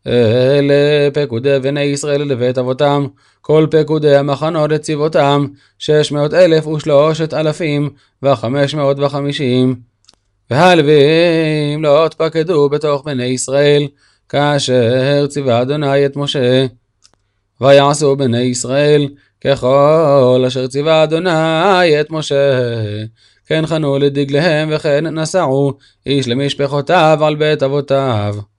אלה פקודי בני ישראל לבית אבותם, כל פקודי המחנות לצבאותם, 600,350. והלווים לא התפקדו בתוך בני ישראל, כאשר ציווה אדוני את משה. ויעשו בני ישראל ככל אשר ציווה אדוני את משה, כן חנו לדגליהם וכן נסעו איש למשפחותיו על בית אבותיו.